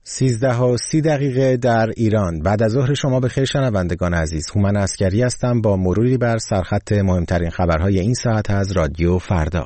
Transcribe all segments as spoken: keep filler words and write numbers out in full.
سیزده و سی دقیقه در ایران. بعد از ظهر شما بخیر شنوندگان عزیز. هومن عسکری هستم با مروری بر سرخط مهمترین خبرهای این ساعت از رادیو فردا.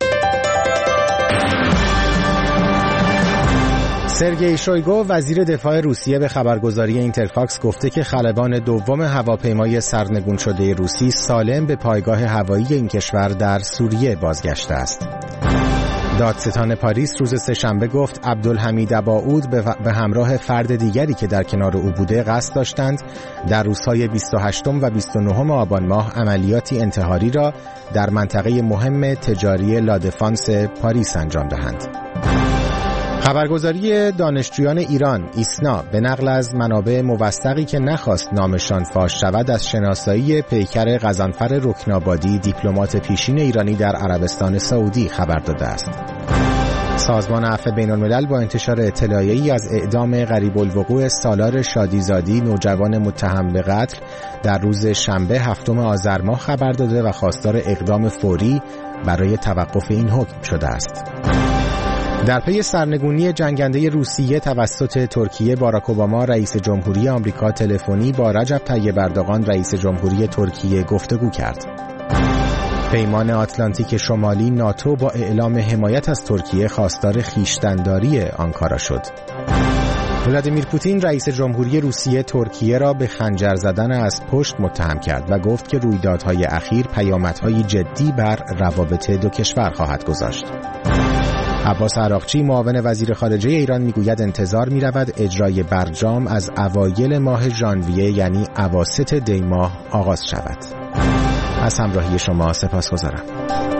سرگئی شویگو وزیر دفاع روسیه به خبرگزاری اینترفاکس گفته که خلبان دوم هواپیمای سرنگون شده روسی سالم به پایگاه هوایی این کشور در سوریه بازگشته است. دادستان پاریس روز سه‌شنبه گفت عبدالحمید اباعود به همراه فرد دیگری که در کنار او بوده قصد داشتند در روزهای بیست و هشتم و بیست و نهم آبان ماه عملیاتی انتحاری را در منطقه مهم تجاری لادفانس پاریس انجام دهند. خبرگزاری دانشجویان ایران ایسنا به نقل از منابع موثقی که نخواست نامشان فاش شود از شناسایی پیکر غضنفر رکنابادی دیپلمات پیشین ایرانی در عربستان سعودی خبر داده است. سازمان عفو بین‌الملل با انتشار اطلاعیه‌ای از اعدام غریب الوقوع سالار شادیزادی نوجوان متهم به قتل در روز شنبه هفتم آذر ماه خبر داده و خواستار اقدام فوری برای توقف این حکم شده است. در پی سرنگونی جنگنده روسیه توسط ترکیه، باراک اوباما رئیس جمهوری آمریکا تلفنی با رجب طیب اردوغان رئیس جمهوری ترکیه گفتگو کرد. پیمان آتلانتیک شمالی ناتو با اعلام حمایت از ترکیه خواستار خویشتن‌داری آنکارا شد. ولادیمیر پوتین رئیس جمهوری روسیه ترکیه را به خنجر زدن از پشت متهم کرد و گفت که رویدادهای اخیر پیامدهای جدی بر روابط دو کشور خواهد گذاشت. عباس عراقچی معاون وزیر خارجه ایران میگوید انتظار می‌رود اجرای برجام از اوایل ماه ژانویه یعنی اواسط دی ماه آغاز شود. از همراهی شما سپاسگزارم.